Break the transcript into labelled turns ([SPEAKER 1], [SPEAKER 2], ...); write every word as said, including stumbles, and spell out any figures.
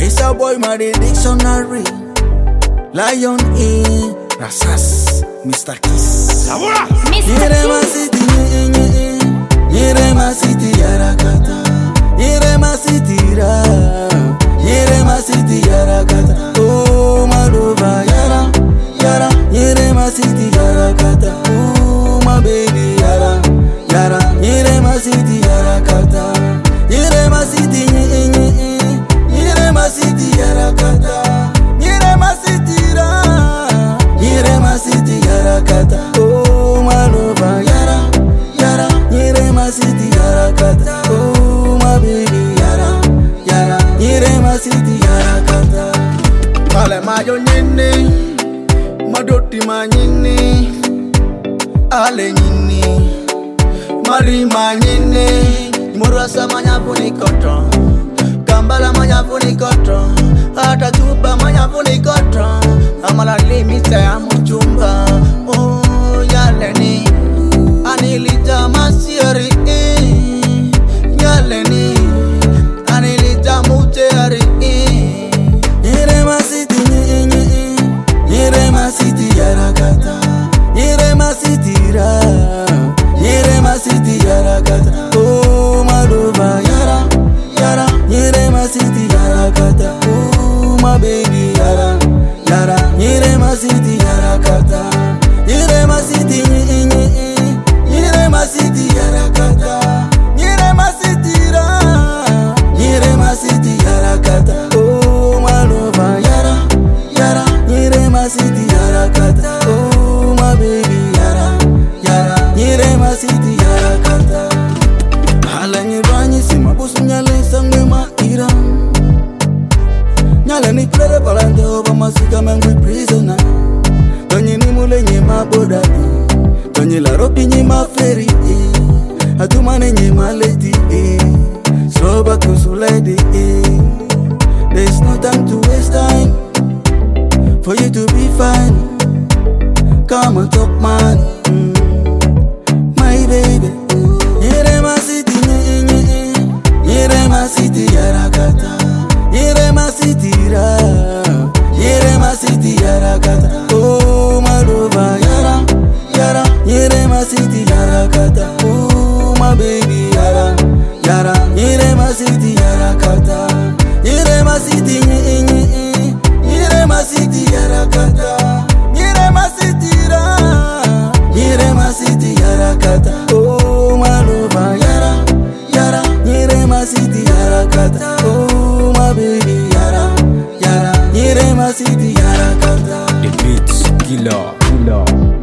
[SPEAKER 1] It's a boy, my dictionary. Lion E, Rasas, Mister Kiss. Nyerema City, Nyerema City, Yarakata. Nyerema City, Ra. Nyerema City, Yarakata. Oh, Madova, Yara, Yara. Nyerema City, Yarakata. Oh, my baby, Yara, Yara. Nyerema City, Yarakata. Nyerema City, Nyerema City, Yarakata. Nyerema City, Ra. Nyerema City, Yarakata. Oh, Madova, Yara, Yara. Nyerema City, Yarakata. Oh, my baby, Yara, Yara. Nyerema City, Yarakata. Male mayo nyini, madoti manyini, ale nyini, mari manyini, murasa manyapuni koto, kambala manyapuni koto, hata chupa manyapuni koto, amala limita ya mchumba, oh yaleni, anilita masiari, yaleni, anilita muteari. Nyerema City, Nyerema City, Yarakata. Nyerema City, Ra. Nyerema City, Yarakata. Oh, Madova, Yara, Yara. Nyerema City, Yarakata. Oh, my baby, Yara, Yara. Nyerema City, Yarakata. Nyerema City, Nyerema City, Yarakata. Nyerema City, Ra. Nyerema City, Yarakata. Oh, Madova, Yara, Yara. Nyerema City, Yarakata. Oh, my baby, Yara, Yara. Nyerema City, Yarakata. Hala nyiranyi sima busu nyale sangwe maira. Nyale ni plere palante oba masika mengwi prisoner. Tonyi ni mule nyema boda. Tonyi la ropi nyema feri. Atumane nyema lady. Soba kusu lady. There's no time to waste time for you to be fine. Come on talk man, mm. My baby. Nyerema City, Nyerema City, Yarakata. Nyerema City, Ra. Nyerema City, Yarakata. Oh, Madova, Yara, Yara. Nyerema City, Yarakata. Oh, my baby, Yara, Yara. Nyerema City, Yarakata. Nyerema City, Nyerema City, Yarakata. Nyerema City, Ra. Nyerema City, Yarakata. Oh, Madova, Yara, Yara. Nyerema City, Yarakata. Oh, my baby, Yara, Yara. Nyerema City, Yarakata.
[SPEAKER 2] The Beats Killer. Killer.